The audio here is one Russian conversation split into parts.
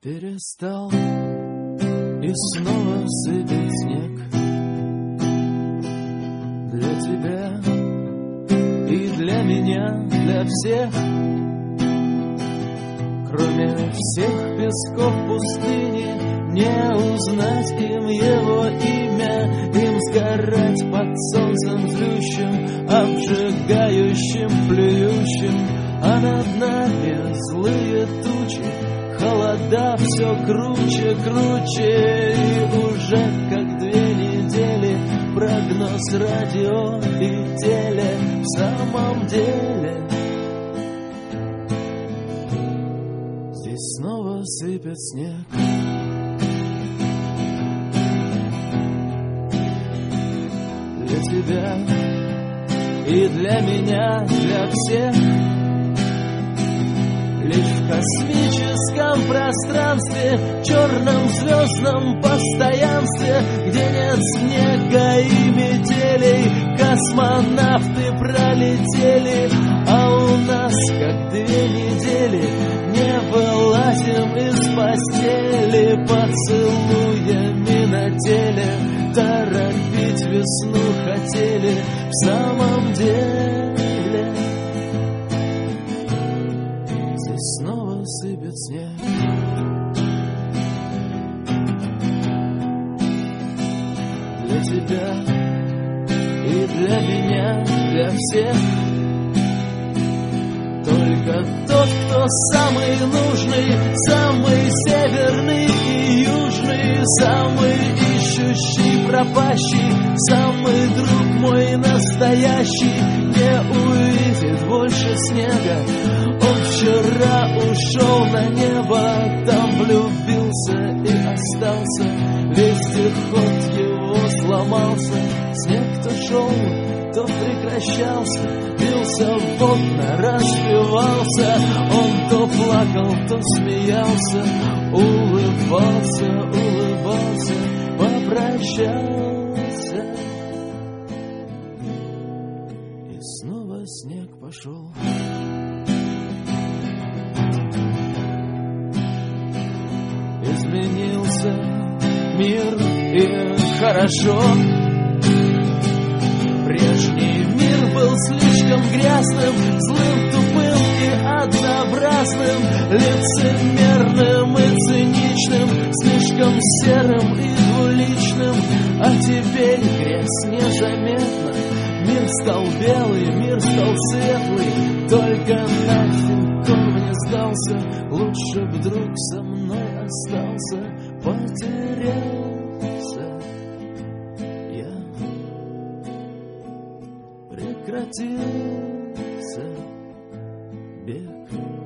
Перестал и снова сыпет снег для тебя и для меня, для всех. Кроме всех песков пустыни, не узнать им его имя, им сгорать под солнцем злющим, обжигающим, плюющим, а над нами злые тучи, холода все круче, круче, и уже как 2 недели прогноз радио и теле. В самом деле здесь снова сыпет снег. Для тебя и для меня, для всех. Лишь в космическом пространстве, черном звездном постоянстве, где нет снега и метелей, космонавты пролетели, а у нас как 2 недели не вылазим из постели, поцелуями на теле торопить весну хотели. В самом деле снова сыпет снег. Для тебя и для меня, для всех. Только тот, кто самый нужный, самый северный и южный, самый ищущий, пропащий, самый друг мой настоящий, не увидит больше снега. Он вчера ушел на небо, там влюбился и остался. Вездеход его сломался, снег то шел, то прекращался, бился в окна, распевался. Он то плакал, то смеялся, улыбался, улыбался, попрощался. И снова снег пошел. Изменился мир, и хорошо. Прежний мир был слишком грязным, злым, тупым и однообразным, лицемерным и циничным, слишком серым и двуличным. А теперь грязь незаметна. Мир стал белый, мир стал светлый, только нафиг он мне сдался. Лучше б друг со мной остался, потерялся я, прекратился бег,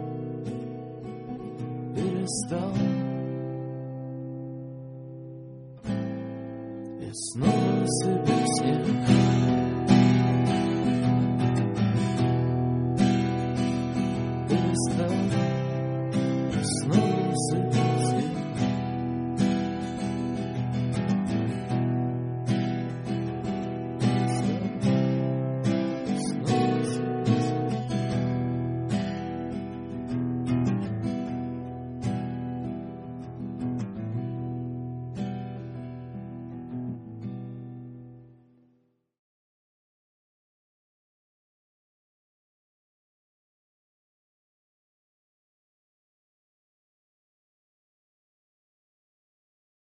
перестал и снова сыпет снег.